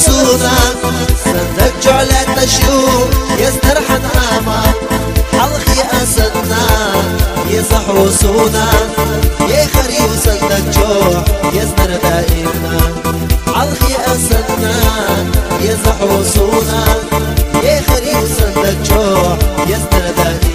وصونا صندق جعلة تشيو يسترحن آما حلقي أسدنا يصح وصونا يا خريب صندق جوع يزنر دائما حلقي أسدنا يصح وصونا يا خريب صندق جوع يزنر دائما